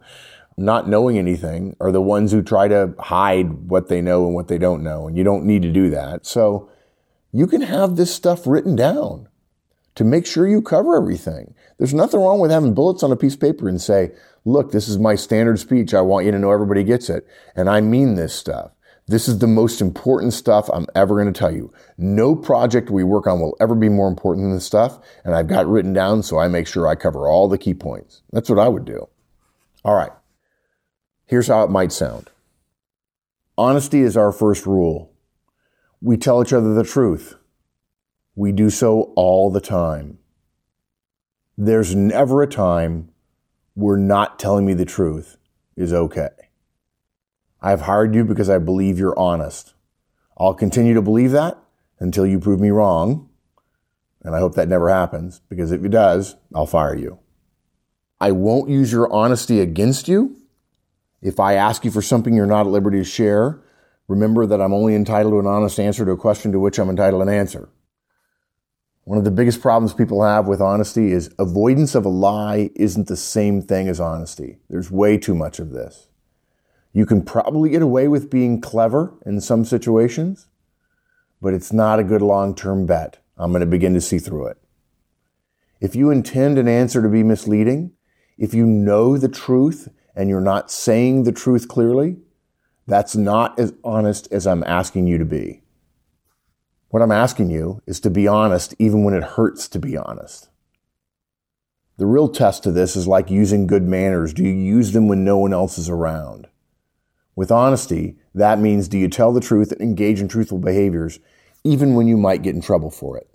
not knowing anything, are the ones who try to hide what they know and what they don't know. And you don't need to do that. So you can have this stuff written down to make sure you cover everything. There's nothing wrong with having bullets on a piece of paper and say, look, this is my standard speech. I want you to know everybody gets it. And I mean this stuff. This is the most important stuff I'm ever going to tell you. No project we work on will ever be more important than this stuff, and I've got it written down so I make sure I cover all the key points. That's what I would do. All right. Here's how it might sound. Honesty is our first rule. We tell each other the truth. We do so all the time. There's never a time where not telling me the truth is okay. I've hired you because I believe you're honest. I'll continue to believe that until you prove me wrong. And I hope that never happens, because if it does, I'll fire you. I won't use your honesty against you. If I ask you for something you're not at liberty to share, remember that I'm only entitled to an honest answer to a question to which I'm entitled to an answer. One of the biggest problems people have with honesty is avoidance of a lie isn't the same thing as honesty. There's way too much of this. You can probably get away with being clever in some situations, but it's not a good long-term bet. I'm going to begin to see through it. If you intend an answer to be misleading, if you know the truth and you're not saying the truth clearly, that's not as honest as I'm asking you to be. What I'm asking you is to be honest even when it hurts to be honest. The real test to this is like using good manners. Do you use them when no one else is around? With honesty, that means, do you tell the truth and engage in truthful behaviors even when you might get in trouble for it?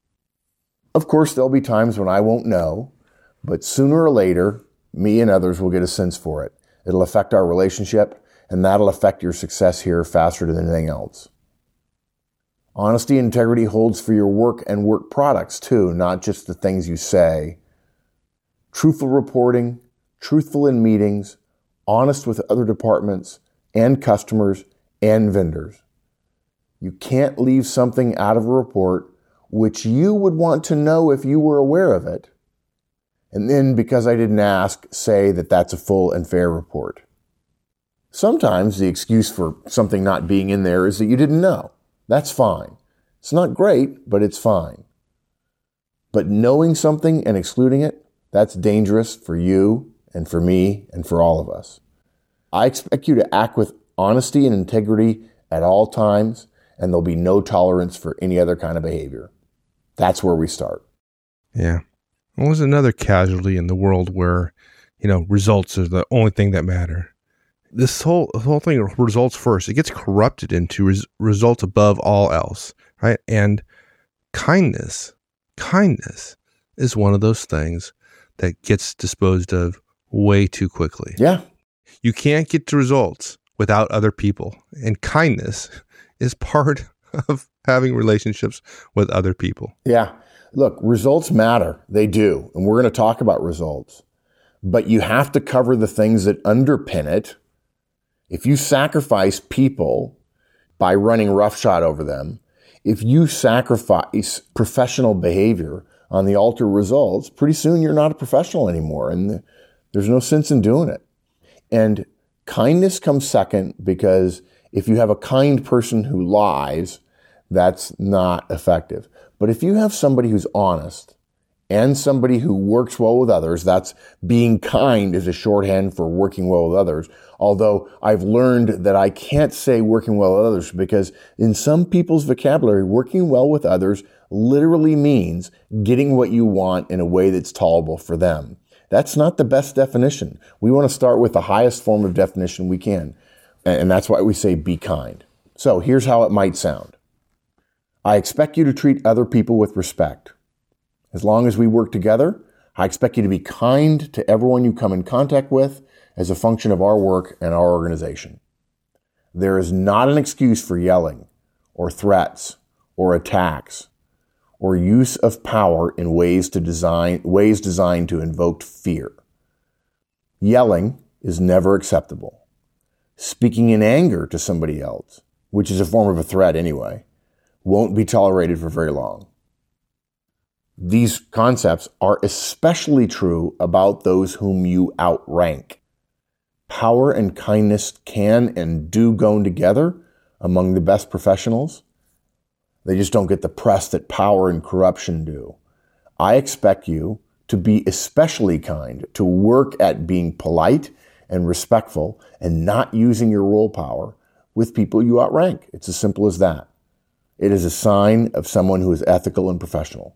Of course, there'll be times when I won't know, but sooner or later, me and others will get a sense for it. It'll affect our relationship, and that'll affect your success here faster than anything else. Honesty and integrity holds for your work and work products too, not just the things you say. Truthful reporting, truthful in meetings, honest with other departments and customers and vendors. You can't leave something out of a report which you would want to know if you were aware of it, and then, because I didn't ask, say that that's a full and fair report. Sometimes the excuse for something not being in there is that you didn't know. That's fine. It's not great, but it's fine. But knowing something and excluding it, that's dangerous for you and for me and for all of us. I expect you to act with honesty and integrity at all times, and there'll be no tolerance for any other kind of behavior. That's where we start. Yeah. Well, there's another casualty in the world where, you know, results are the only thing that matter. This whole whole thing of results first, it gets corrupted into res- results above all else, right? And kindness, kindness is one of those things that gets disposed of way too quickly. Yeah. You can't get to results without other people. And kindness is part of having relationships with other people. Yeah. Look, results matter. They do. And we're going to talk about results. But you have to cover the things that underpin it. If you sacrifice people by running roughshod over them, if you sacrifice professional behavior on the altar of results, pretty soon you're not a professional anymore. And there's no sense in doing it. And kindness comes second, because if you have a kind person who lies, that's not effective. But if you have somebody who's honest and somebody who works well with others, that's being kind is a shorthand for working well with others. Although I've learned that I can't say working well with others, because in some people's vocabulary, working well with others literally means getting what you want in a way that's tolerable for them. That's not the best definition. We want to start with the highest form of definition we can. And that's why we say be kind. So here's how it might sound. I expect you to treat other people with respect. As long as we work together, I expect you to be kind to everyone you come in contact with as a function of our work and our organization. There is not an excuse for yelling or threats or attacks or use of power in ways to design, ways designed to invoke fear. Yelling is never acceptable. Speaking in anger to somebody else, which is a form of a threat anyway, won't be tolerated for very long. These concepts are especially true about those whom you outrank. Power and kindness can and do go together among the best professionals. They just don't get the press that power and corruption do. I expect you to be especially kind, to work at being polite and respectful and not using your role power with people you outrank. It's as simple as that. It is a sign of someone who is ethical and professional.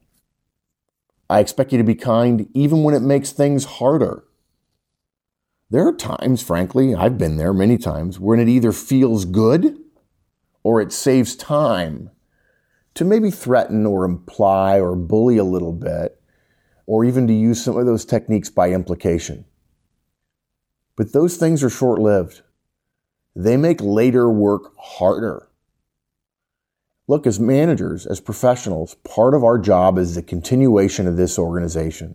I expect you to be kind even when it makes things harder. There are times, frankly, I've been there many times, when it either feels good or it saves time to maybe threaten or imply or bully a little bit, or even to use some of those techniques by implication. But those things are short-lived. They make later work harder. Look, as managers, as professionals, part of our job is the continuation of this organization.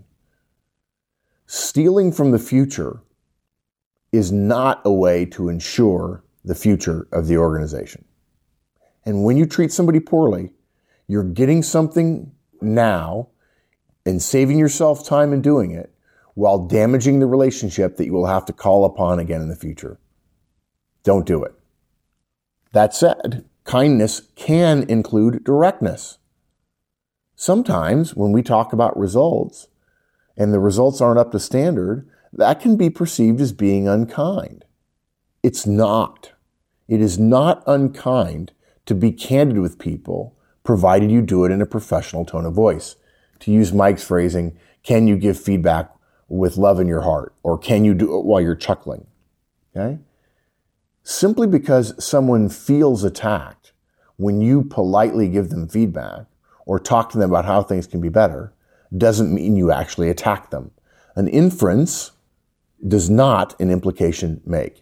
Stealing from the future is not a way to ensure the future of the organization. And when you treat somebody poorly, you're getting something now and saving yourself time in doing it while damaging the relationship that you will have to call upon again in the future. Don't do it. That said, kindness can include directness. Sometimes when we talk about results and the results aren't up to standard, that can be perceived as being unkind. It's not. It is not unkind to be candid with people, provided you do it in a professional tone of voice. To use Mike's phrasing, can you give feedback with love in your heart? Or can you do it while you're chuckling? Okay? Simply because someone feels attacked when you politely give them feedback or talk to them about how things can be better doesn't mean you actually attack them. An inference does not an implication make.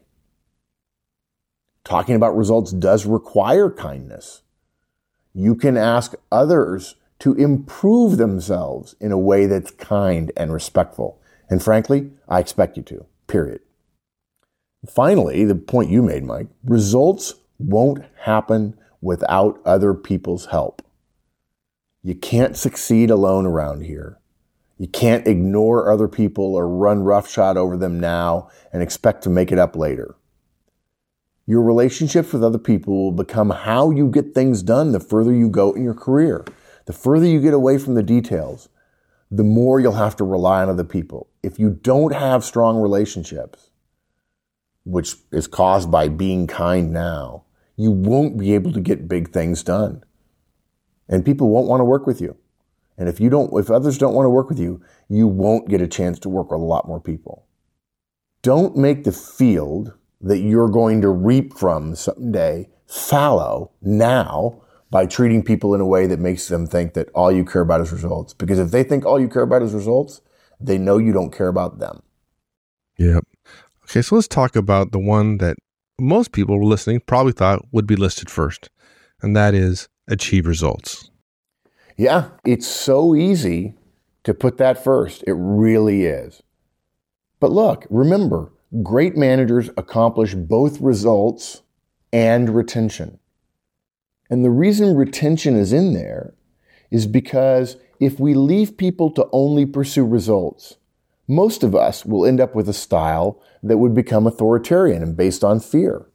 Talking about results does require kindness. You can ask others to improve themselves in a way that's kind and respectful. And frankly, I expect you to, period. Finally, the point you made, Mike, results won't happen without other people's help. You can't succeed alone around here. You can't ignore other people or run roughshod over them now and expect to make it up later. Your relationships with other people will become how you get things done the further you go in your career. The further you get away from the details, the more you'll have to rely on other people. If you don't have strong relationships, which is caused by being kind now, you won't be able to get big things done. And people won't want to work with you. And if you don't, if others don't want to work with you, you won't get a chance to work with a lot more people. Don't make the field that you're going to reap from someday fallow now by treating people in a way that makes them think that all you care about is results. Because if they think all you care about is results, they know you don't care about them. Yep. Okay, so let's talk about the one that most people listening probably thought would be listed first, and that is achieve results. Yeah, it's so easy to put that first. It really is. But look, remember, great managers accomplish both results and retention. And the reason retention is in there is because if we leave people to only pursue results, most of us will end up with a style that would become authoritarian and based on fear.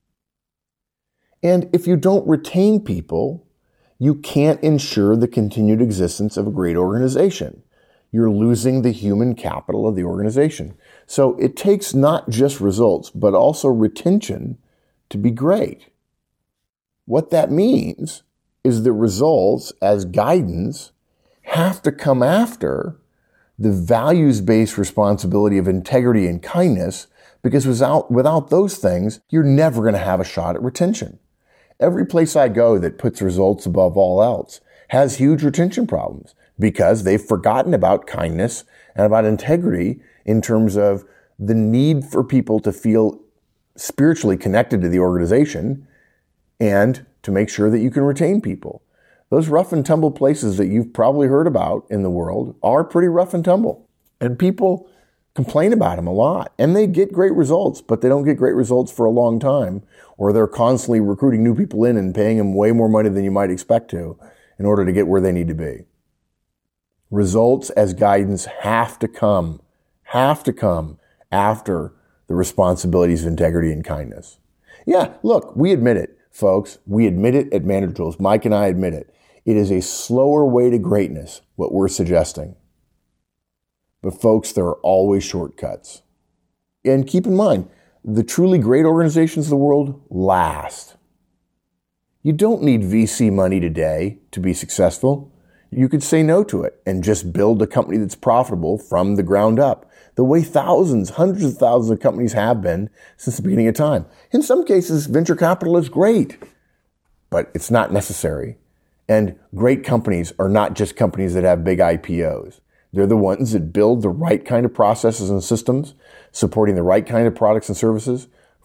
And if you don't retain people, you can't ensure the continued existence of a great organization. You're losing the human capital of the organization. So it takes not just results, but also retention to be great. What that means is the results as guidance have to come after the values-based responsibility of integrity and kindness, because without, without those things, you're never going to have a shot at retention. Every place I go that puts results above all else has huge retention problems because they've forgotten about kindness and about integrity in terms of the need for people to feel spiritually connected to the organization and to make sure that you can retain people. Those rough and tumble places that you've probably heard about in the world are pretty rough and tumble. And people complain about them a lot. And they get great results, but they don't get great results for a long time. Or they're constantly recruiting new people in and paying them way more money than you might expect to in order to get where they need to be. Results as guidance have to come, have to come after the responsibilities of integrity and kindness. Yeah, look, we admit it, folks. We admit it at Manager Tools. Mike and I admit it. It is a slower way to greatness, what we're suggesting. But folks, there are always shortcuts. And keep in mind, the truly great organizations of the world last. You don't need V C money today to be successful. You could say no to it and just build a company that's profitable from the ground up, the way thousands, hundreds of thousands of companies have been since the beginning of time. In some cases, venture capital is great, but it's not necessary. And great companies are not just companies that have big I P Os. They're the ones that build the right kind of processes and systems, supporting the right kind of products and services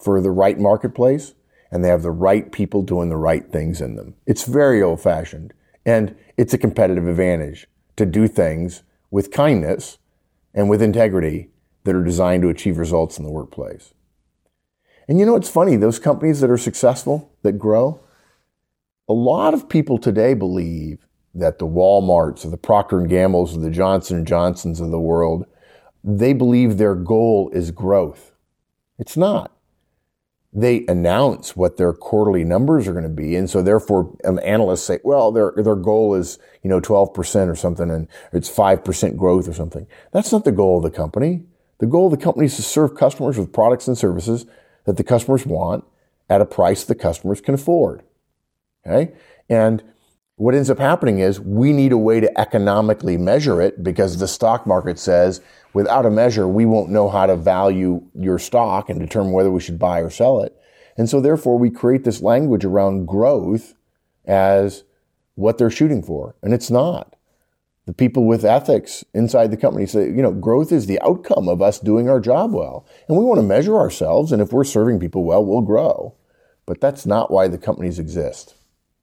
for the right marketplace, and they have the right people doing the right things in them. It's very old-fashioned, and it's a competitive advantage to do things with kindness and with integrity that are designed to achieve results in the workplace. And you know, it's funny, those companies that are successful, that grow, a lot of people today believe that the Walmarts or the Procter and Gamble's or the Johnson and Johnsons of the world, they believe their goal is growth. It's not. They announce what their quarterly numbers are going to be, and so therefore um, analysts say, well, their their goal is, you know, twelve percent or something, and it's five percent growth or something. That's not the goal of the company. The goal of the company is to serve customers with products and services that the customers want at a price the customers can afford. Okay? And what ends up happening is we need a way to economically measure it, because the stock market says without a measure, we won't know how to value your stock and determine whether we should buy or sell it. And so therefore we create this language around growth as what they're shooting for. And it's not. The people with ethics inside the company say, you know, growth is the outcome of us doing our job well. And we want to measure ourselves. And if we're serving people well, we'll grow. But that's not why the companies exist.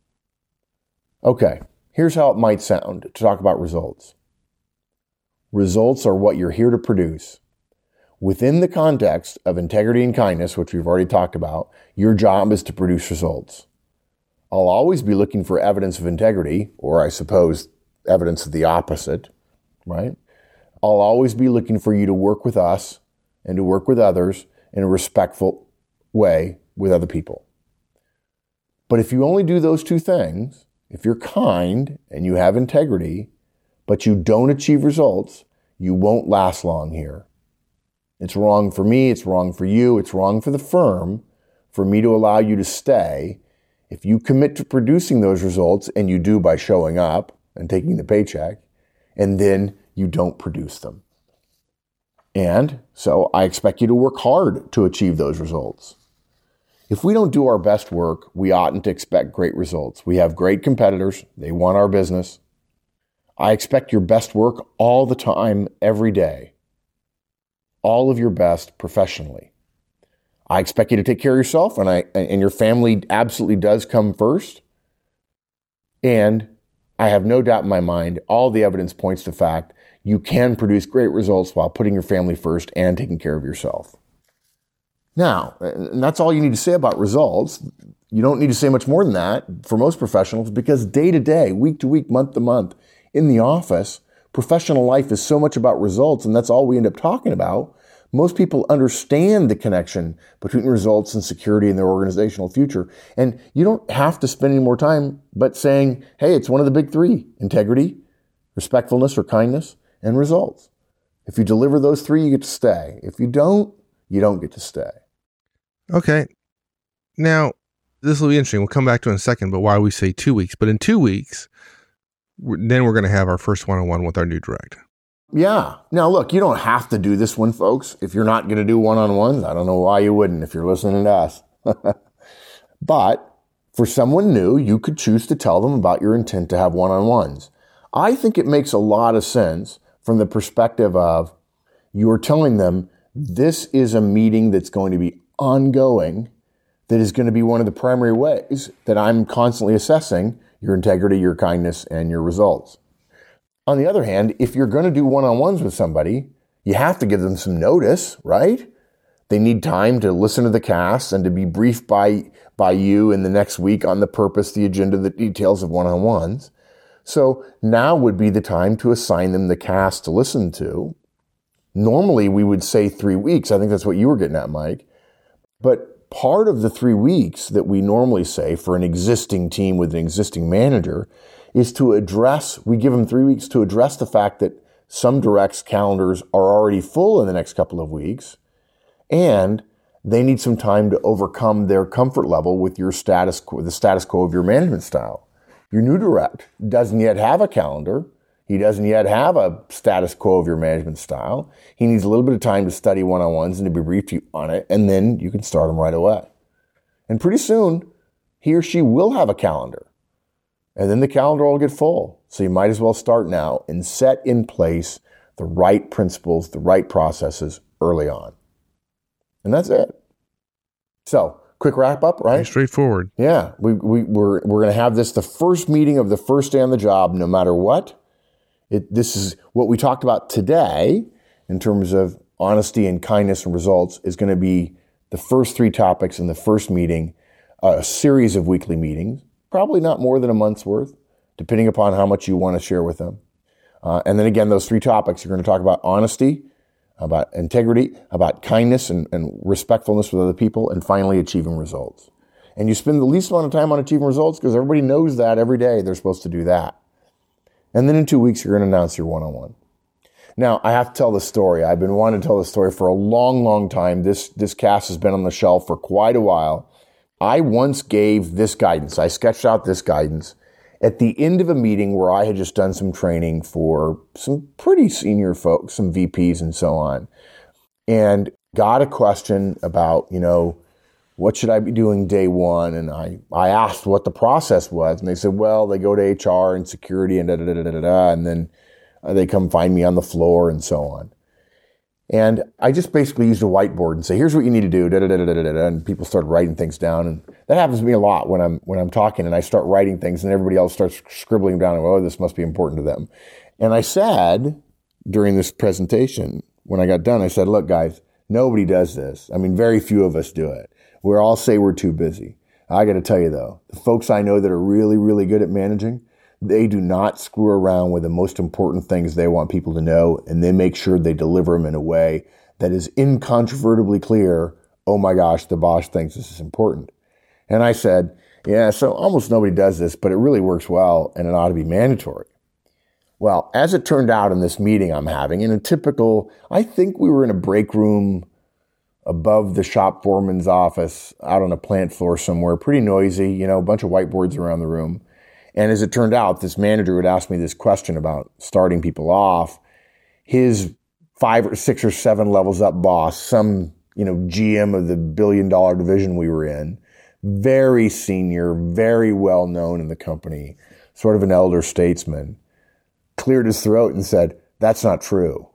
Okay, here's how it might sound to talk about results. Results are what you're here to produce. Within the context of integrity and kindness, which we've already talked about, your job is to produce results. I'll always be looking for evidence of integrity, or I suppose evidence of the opposite, right? I'll always be looking for you to work with us and to work with others in a respectful way with other people. But if you only do those two things, if you're kind and you have integrity, but you don't achieve results, you won't last long here. It's wrong for me, it's wrong for you, it's wrong for the firm for me to allow you to stay if you commit to producing those results, and you do by showing up and taking the paycheck, and then you don't produce them. And so I expect you to work hard to achieve those results. If we don't do our best work, we oughtn't to expect great results. We have great competitors. They want our business. I expect your best work all the time, every day. All of your best professionally. I expect you to take care of yourself, and I and your family absolutely does come first. And I have no doubt in my mind, all the evidence points to the fact you can produce great results while putting your family first and taking care of yourself. Now, and that's all you need to say about results. You don't need to say much more than that for most professionals, because day to day, week to week, month to month, in the office, professional life is so much about results, and that's all we end up talking about. Most people understand the connection between results and security in their organizational future. And you don't have to spend any more time but saying, hey, it's one of the big three: integrity, respectfulness or kindness, and results. If you deliver those three, you get to stay. If you don't, you don't get to stay. Okay. Now, this will be interesting. We'll come back to it in a second, but why we say two weeks. But in two weeks, then we're going to have our first one-on-one with our new direct. Yeah. Now, look, you don't have to do this one, folks. If you're not going to do one-on-ones, I don't know why you wouldn't if you're listening to us. But for someone new, you could choose to tell them about your intent to have one-on-ones. I think it makes a lot of sense from the perspective of you're telling them this is a meeting that's going to be ongoing, that is going to be one of the primary ways that I'm constantly assessing your integrity, your kindness, and your results. On the other hand, if you're going to do one-on-ones with somebody, you have to give them some notice, right? They need time to listen to the cast and to be briefed by, by you in the next week on the purpose, the agenda, the details of one-on-ones. So now would be the time to assign them the cast to listen to. Normally, we would say three weeks. I think that's what you were getting at, Mike. But part of the three weeks that we normally say for an existing team with an existing manager is to address, we give them three weeks to address the fact that some directs' calendars are already full in the next couple of weeks, and they need some time to overcome their comfort level with your status quo, the status quo of your management style. Your new direct doesn't yet have a calendar. He doesn't yet have a status quo of your management style. He needs a little bit of time to study one-on-ones and to be briefed on it, and then you can start him right away. And pretty soon, he or she will have a calendar. And then the calendar will get full. So you might as well start now and set in place the right principles, the right processes early on. And that's it. So, quick wrap up, right? Pretty straightforward. Yeah, we, we, we're, we're going to have this the first meeting of the first day on the job, no matter what. It, this is what we talked about today in terms of honesty and kindness and results is going to be the first three topics in the first meeting, a series of weekly meetings, probably not more than a month's worth, depending upon how much you want to share with them. Uh, and then again, those three topics, you're going to talk about honesty, about integrity, about kindness and, and respectfulness with other people, and finally achieving results. And you spend the least amount of time on achieving results because everybody knows that every day they're supposed to do that. And then in two weeks, you're going to announce your one-on-one. Now, I have to tell the story. I've been wanting to tell the story for a long, long time. This, this cast has been on the shelf for quite a while. I once gave this guidance. I sketched out this guidance at the end of a meeting where I had just done some training for some pretty senior folks, some V Ps and so on, and got a question about, you know, what should I be doing day one? And I, I asked what the process was, and they said, well, they go to H R and security and da da da da da da, and then they come find me on the floor and so on. And I just basically used a whiteboard and say, here's what you need to do, da da da da da da, and people started writing things down. And that happens to me a lot when I'm when I'm talking and I start writing things and everybody else starts scribbling down and, oh, this must be important to them. And I said during this presentation, when I got done, I said, look, guys, nobody does this. I mean, very few of us do it. We all say we're too busy. I got to tell you, though, the folks I know that are really, really good at managing, they do not screw around with the most important things they want people to know, and they make sure they deliver them in a way that is incontrovertibly clear. Oh my gosh, the boss thinks this is important. And I said, yeah, so almost nobody does this, but it really works well, and it ought to be mandatory. Well, as it turned out in this meeting I'm having, in a typical, I think we were in a break room above the shop foreman's office out on a plant floor somewhere, pretty noisy, you know, a bunch of whiteboards around the room. And as it turned out, this manager would ask me this question about starting people off. His five or six or seven levels up boss, some, you know, G M of the billion dollar division we were in, very senior, very well known in the company, sort of an elder statesman, cleared his throat and said, that's not true.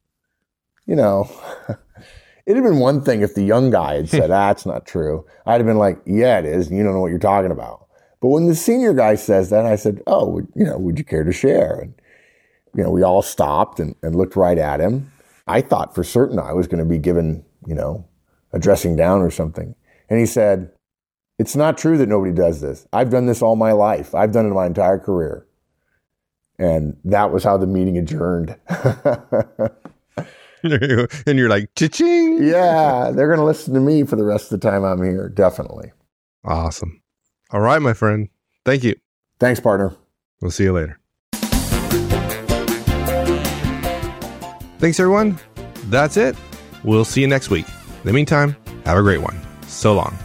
You know, it'd have been one thing if the young guy had said, that's not true. I'd have been like, yeah, it is. And you don't know what you're talking about. But when the senior guy says that, I said, oh, you know, would you care to share? And, you know, we all stopped and, and looked right at him. I thought for certain I was going to be given, you know, a dressing down or something. And he said, it's not true that nobody does this. I've done this all my life. I've done it my entire career. And that was how the meeting adjourned. And you're like, cha-ching. Yeah, they're going to listen to me for the rest of the time I'm here. Definitely. Awesome. All right, my friend. Thank you. Thanks, partner. We'll see you later. Thanks, everyone. That's it. We'll see you next week. In the meantime, have a great one. So long.